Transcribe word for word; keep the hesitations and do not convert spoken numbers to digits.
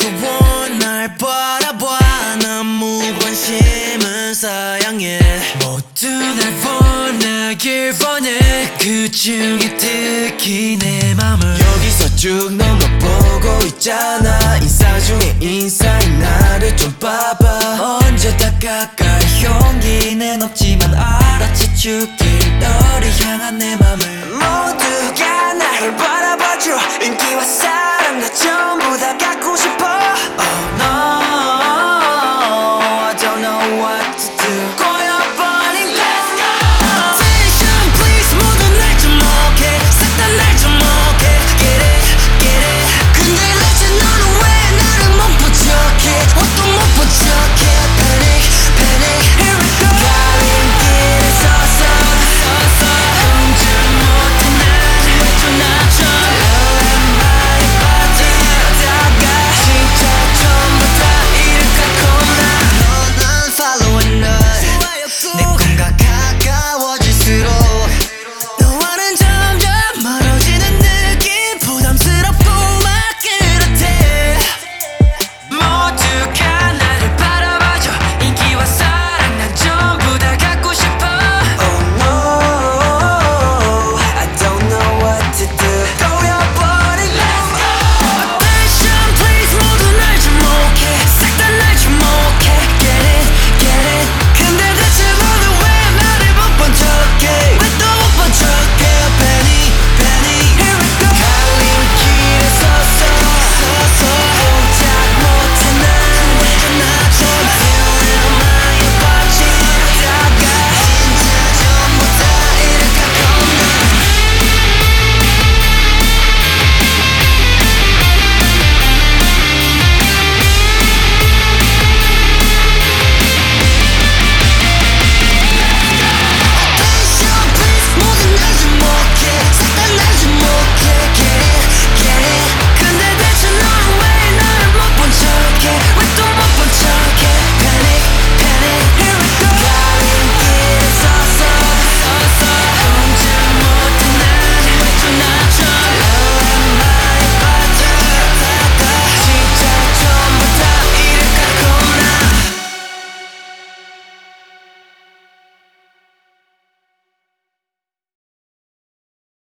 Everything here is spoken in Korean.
뜨거워 날 바라봐 너무 관심은 사양해 모두 날 원하길 원해 그 중에 특히 내 맘을 여기서 쭉 넘어보고 있잖아 인사 중에 인사인 나를 좀 봐봐 언제 다가갈 용기는 없지만 알아채 줄게 너를 향한 내 맘을